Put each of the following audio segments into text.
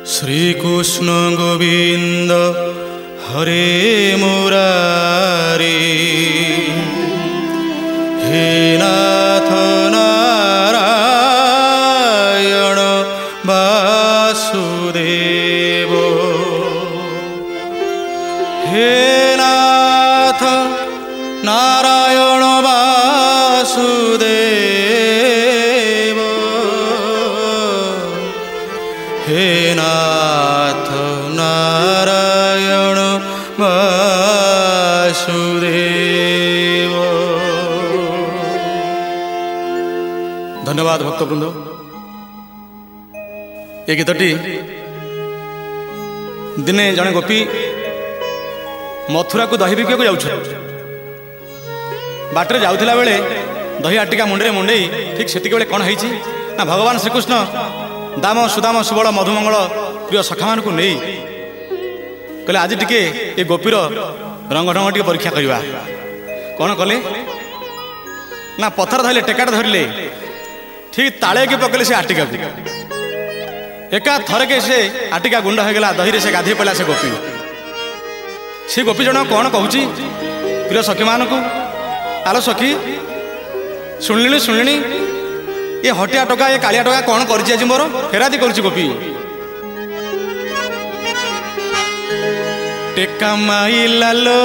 श्रीकृष्ण गोविंद हरे मुरारी हे नाथ नारायण वासुदेव हे नाथ नारायण वासुदेव हे नाथ नारायण वासुदेव। धन्यवाद भक्तवृंद। ये गीतटी दिने जड़े गोपी मथुरा को दही बिक जाऊ बाटर जाऊला बेले दही आटिका मुंडे मुंडे ठीक से बेले कौन है ना भगवान श्रीकृष्ण दाम सुदाम सुबल मधुमंगल प्रिय सखा मान नहीं कहले आज टिके ये गोपीर रंग ढंग टे परीक्षा करवा कौन कले ना पथर धरले टेकाट धरले ठीक ताले की पकड़े से आटिका को एका थरके से आटिका गुंड हो गला दही से गाधे पड़ा से गोपी जन कौन कहूँ प्रिय सखी मान को आलो सखी शुणिली ये हटिया टका ये कालिया टका कौन कर मोर फेरादी कर गोपी टेका माइला लो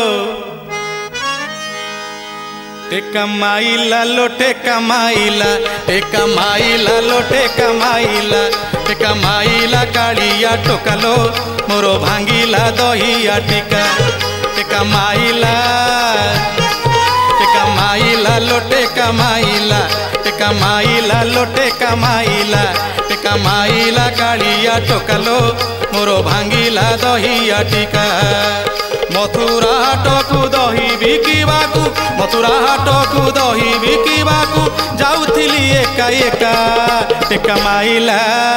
टेका माइला लो टेका माइला टेका माइला लो टेका माइला टेका माइला कालिया टोका लो मोरो भांगिला दहिया टिका टेका माइला लो टेका माइला टेका माइला लो टेका माइला कालिया टोका लो मोरो भांगिला दहिया टिका मथुरा हाटकू दही बिकिबाकू मथुरा हाटकू दही बिकिबाकू जाउथिली एका एका टेका माइला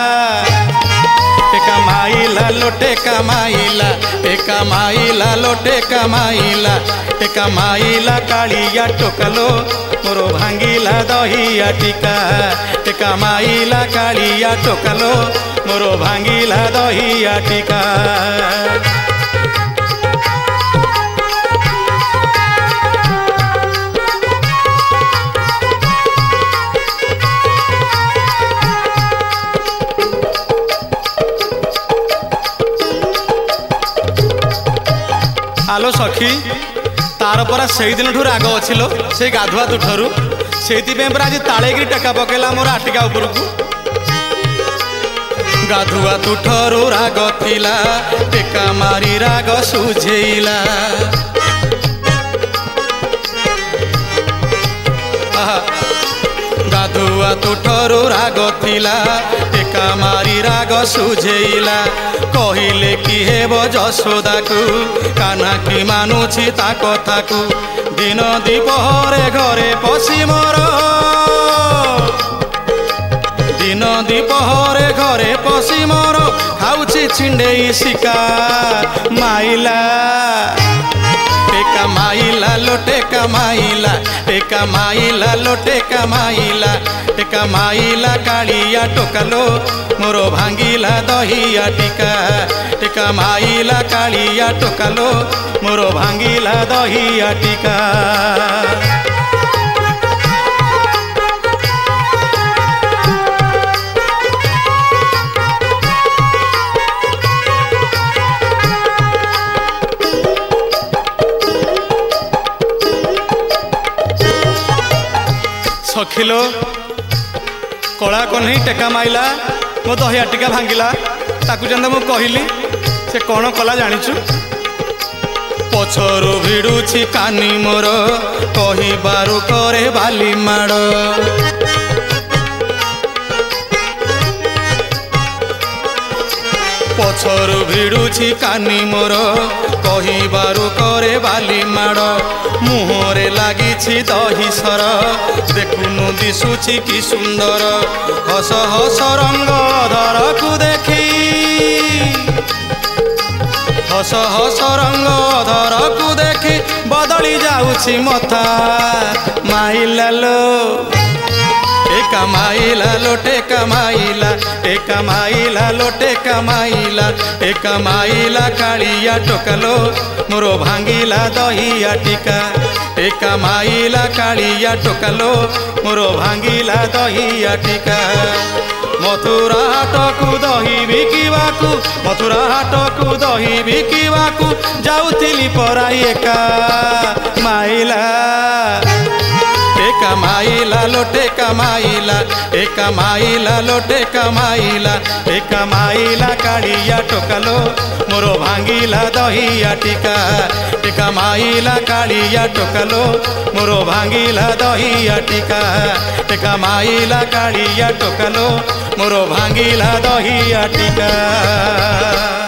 लो टेका माइला लो टेका माइला कालिया टोका लो मोरो भांगिला दहिया टिका टेका माइला कालिया टोका लो मोरो भांगिला दहिया टिका। आलो सखी तार परा से दिन ठू राग अच्छी लो से गाधुआ तुठरू से आज ताड़ेगी टेका पकेला मोर आटिका उपर को गाधुआ तुठरू राग थिला टेका मारी राग सुझेला गाधुआ तुठरू राग थिला टेका मारी राग सुझेला कहिले कि हेब जशोदा को काना कि मानुछि ता कथा को दिन दीपहरे घरे पशि मोर दिन दीपहरे घरे पशि मोर खाऊछि छिंडेई शिका माइला टेका माइला लो टेका माइला कालिया टोका लो मोरो भांगिला दहिया टिका टेका माइला कालिया टोका लो मोरो भांगिला दहिया टिका। सखिलो कला कन्हई टेका माइला मो दहिया टिका भांगिला ताकू जेंदा मु कहली से कौन कला जानिछु पछरु भिड़ुछि कानी मोर कहिबारु करे बाली माड़ पछरु भिड़ुछि कानी मोर कहिबारु करे बाली माड़ मुहरे लागिछि दही सर देखुनु दिशुछि कि सुंदर हस हस रंग धरकू देखी हस हस रंग धरकू देखी बद बदली जाऊछि मथा माइला लो टेका माइला लो टेका माइला टेका माइला लो टेका माइला टेका माइला कालिया टोकलो मोरो भांगिला दहिया टिका टेका माइला कालिया टोकलो मोरो भांगिला दहिया टिका मथुरा हाटकू दही बिकिवाकू मथुरा हाटकू दही बिकिवाकू जाउथिली पराई एका माइला टेका माइला लो टेका माइला टेका माइला लो टेका माइला टेका माइला कालिया टोकलो मोरो भांगिला दहिया टिका टेका माइला कालिया टोकलो मोरो भांगिला दहिया टिका टेका माइला कालिया टोकलो मोरो भांगिला दहिया टिका।